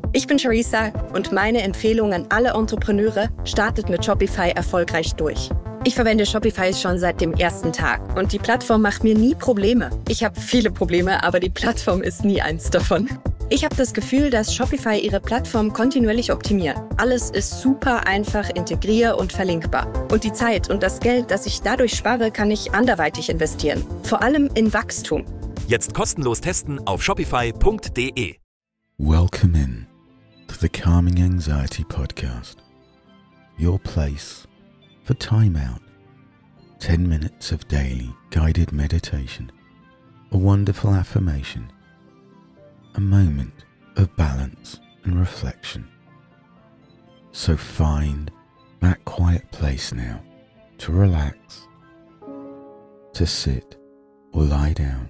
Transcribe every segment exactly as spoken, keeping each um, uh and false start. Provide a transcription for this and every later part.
Ich bin Charissa und meine Empfehlung an alle Entrepreneure: startet mit Shopify erfolgreich durch. Ich verwende Shopify schon seit dem ersten Tag und die Plattform macht mir nie Probleme. Ich habe viele Probleme, aber die Plattform ist nie eins davon. Ich habe das Gefühl, dass Shopify ihre Plattform kontinuierlich optimiert. Alles ist super einfach integrier- und verlinkbar. Und die Zeit und das Geld, das ich dadurch spare, kann ich anderweitig investieren. Vor allem in Wachstum. Jetzt kostenlos testen auf shopify punkt de. Welcome in to the Calming Anxiety Podcast. Your place for time out. ten minutes of daily guided meditation. A wonderful affirmation. A moment of balance and reflection. So find that quiet place now to relax, to sit or lie down.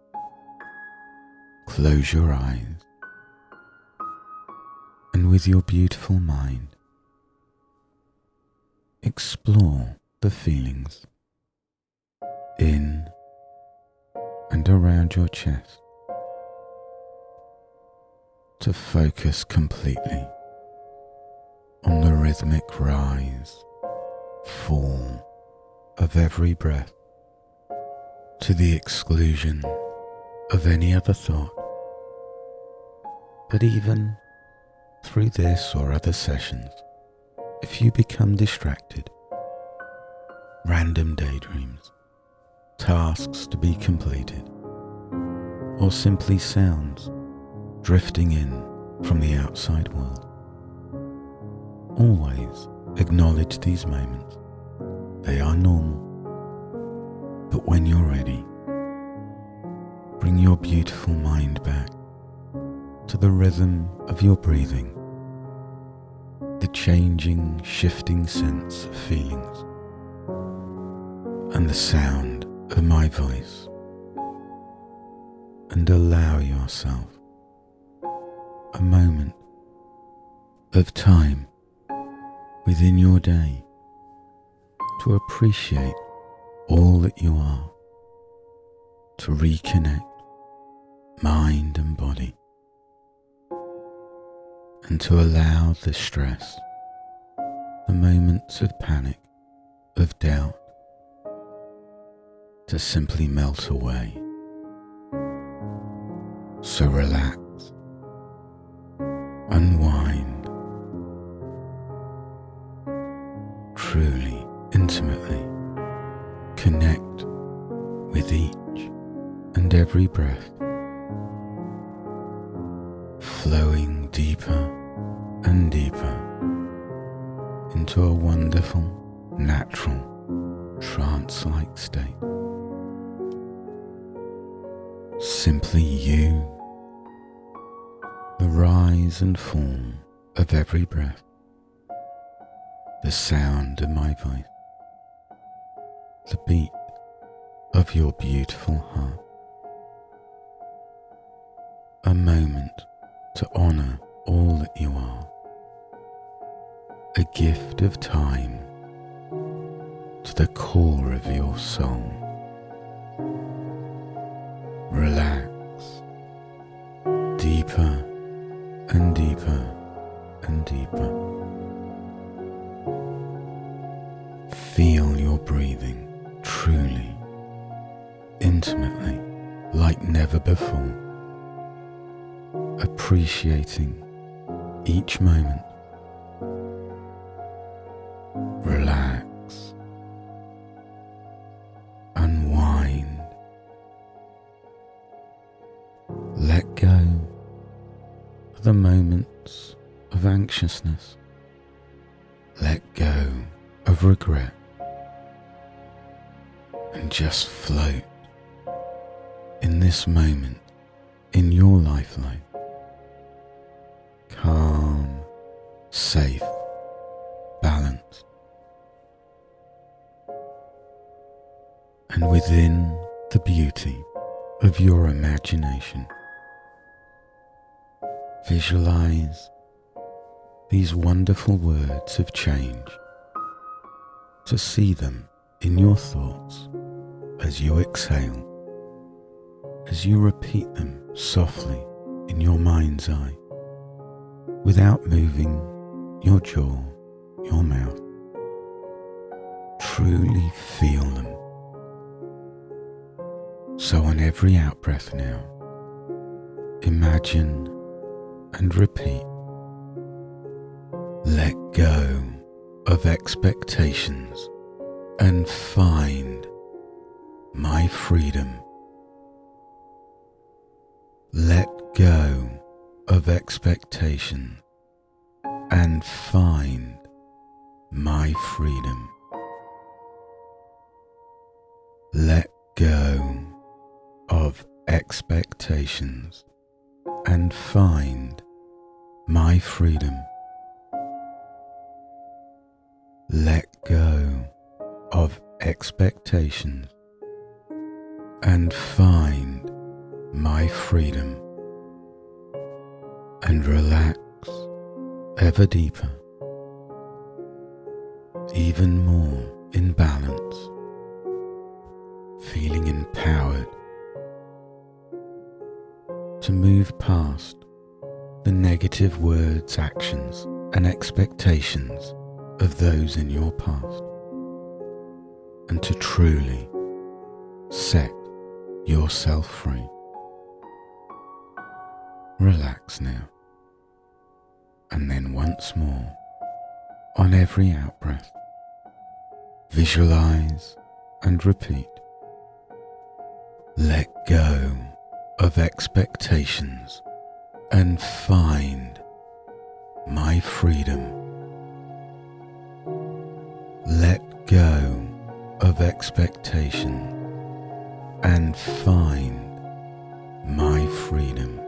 Close your eyes, and with your beautiful mind, explore the feelings in and around your chest, to focus completely on the rhythmic rise, fall of every breath, to the exclusion of any other thought. But even through this or other sessions, if you become distracted, random daydreams, tasks to be completed, or simply sounds drifting in from the outside world, always acknowledge these moments. They are normal. But when you're ready, bring your beautiful mind back to the rhythm of your breathing, the changing, shifting sense of feelings, and the sound of my voice, and allow yourself a moment of time within your day to appreciate all that you are, to reconnect mind and body, and to allow the stress, the moments of panic, of doubt, to simply melt away. So relax, unwind, truly, intimately connect with each and every breath, flowing deeper and deeper into a wonderful, natural, trance-like state. Simply you, the rise and fall of every breath, the sound of my voice, the beat of your beautiful heart. A moment to honor all that you are, a gift of time to the core of your soul. Relax deeper and deeper and deeper. Feel your breathing truly, intimately, like never before, appreciating each moment. Relax, unwind, let go of the moments of anxiousness, let go of regret, and just float in this moment in your lifeline. Calm, safe, balanced, and within the beauty of your imagination, visualize these wonderful words of change, to see them in your thoughts as you exhale, as you repeat them softly in your mind's eye. without moving your jaw, your mouth. Truly feel them. So on every out-breath now, imagine and repeat, let go of expectations and find my freedom. Let go of expectations and find my freedom. Let go of expectations and find my freedom. Let go of expectations and find my freedom. And relax ever deeper, even more in balance, feeling empowered to move past the negative words, actions, and expectations of those in your past, and to truly set yourself free. Relax now, and then once more, on every out-breath, visualize and repeat, let go of expectations and find my freedom. Let go of expectation and find my freedom.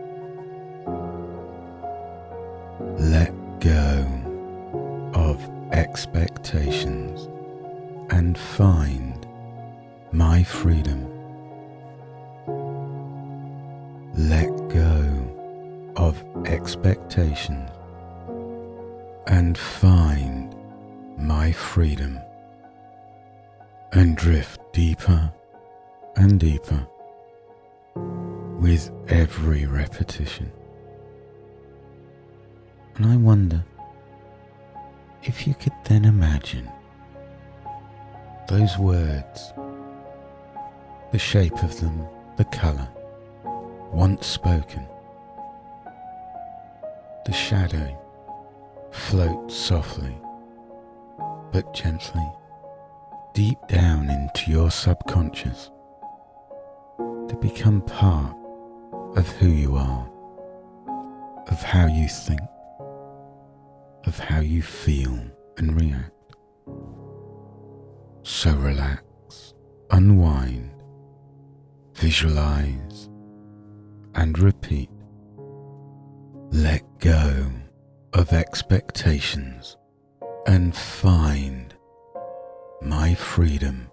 Let go of expectations and find my freedom. Let go of expectations and find my freedom. And drift deeper and deeper with every repetition. And I wonder if you could then imagine those words, the shape of them, the colour, once spoken. The shadow floats softly but gently deep down into your subconscious to become part of who you are, of how you think, of how you feel and react. So relax, unwind, visualize, and repeat. Let go of expectations and find my freedom.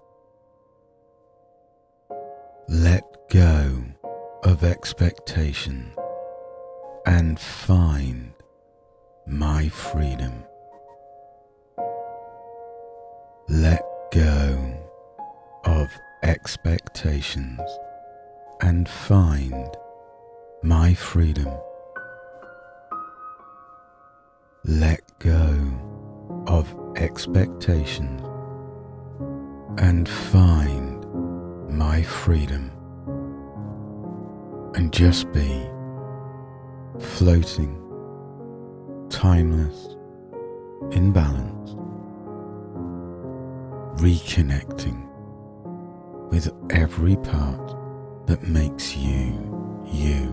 Let go of expectation and find my freedom. Let go of expectations and find my freedom. Let go of expectations and find my freedom. And just be floating, timeless, in balance, reconnecting with every part that makes you, you.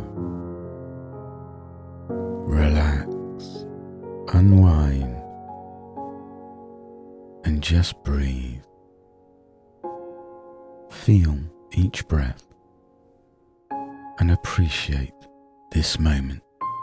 Relax, unwind, and just breathe. Feel each breath and appreciate this moment.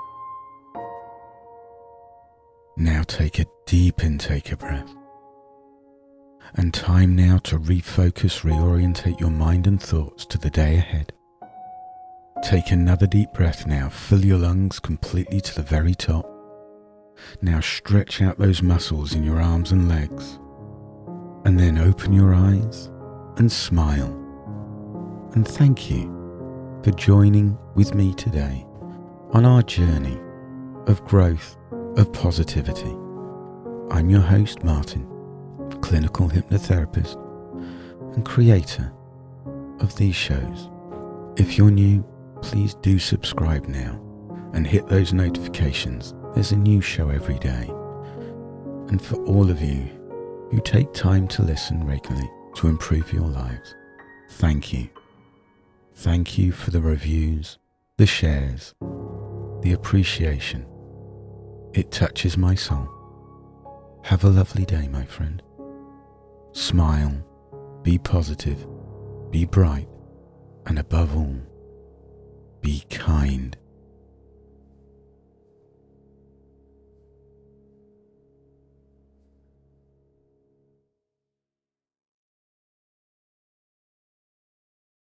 Now take a deep intake of breath. And time now to refocus, reorientate your mind and thoughts to the day ahead. Take another deep breath now. Fill your lungs completely to the very top. Now stretch out those muscles in your arms and legs. And then open your eyes and smile. And thank you for joining with me today on our journey of growth of positivity. I'm your host, Martin, clinical hypnotherapist and creator of these shows. If you're new, please do subscribe now and hit those notifications. There's a new show every day. And for all of you who take time to listen regularly to improve your lives, thank you. Thank you for the reviews, the shares, the appreciation. It touches my soul. Have a lovely day, my friend. Smile, be positive, be bright, and above all, be kind.